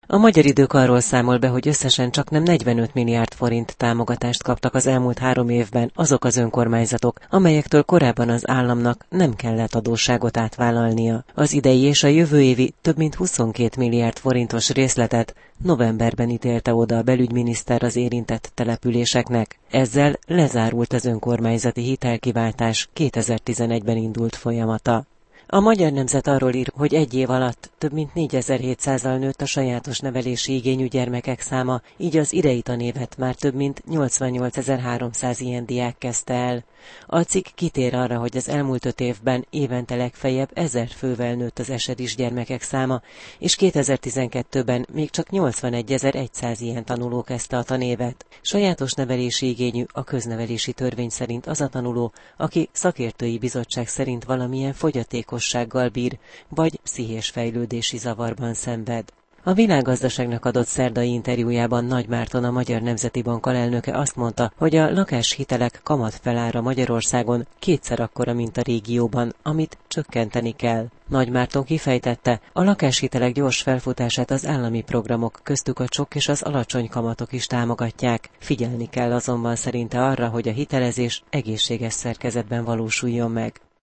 A Magyar Idők arról számol be, hogy összesen csaknem 45 milliárd forint támogatást kaptak az elmúlt 3 évben azok az önkormányzatok, amelyektől korábban az államnak nem kellett adósságot átvállalnia. Az idei és a jövő évi több mint 22 milliárd forintos részletet novemberben ítélte oda a belügyminiszter az érintett településeknek. Ezzel lezárult az önkormányzati hitelkiváltás 2011-ben indult folyamata. A Magyar Nemzet arról ír, hogy egy év alatt több mint 4700-al nőtt a sajátos nevelési igényű gyermekek száma, így az idei tanévet már több mint 88.300 ilyen diák kezdte el. A cikk kitér arra, hogy az elmúlt 5 évben évente legfeljebb 1000 fővel nőtt az esedis gyermekek száma, és 2012-ben még csak 81.100 ilyen tanuló kezdte a tanévet. Sajátos nevelési igényű a köznevelési törvény szerint az a tanuló, aki szakértői bizottság szerint valamilyen fogyatékossággal bír, vagy pszichés fejlődési zavarban szenved. A Világgazdaságnak adott szerdai interjújában Nagy Márton, a Magyar Nemzeti Bank alelnöke azt mondta, hogy a lakáshitelek kamatfelára Magyarországon 2-szer akkora, mint a régióban, amit csökkenteni kell. Nagy Márton kifejtette, a lakáshitelek gyors felfutását az állami programok, köztük a csok és az alacsony kamatok is támogatják. Figyelni kell azonban szerinte arra, hogy a hitelezés egészséges szerkezetben valósuljon meg.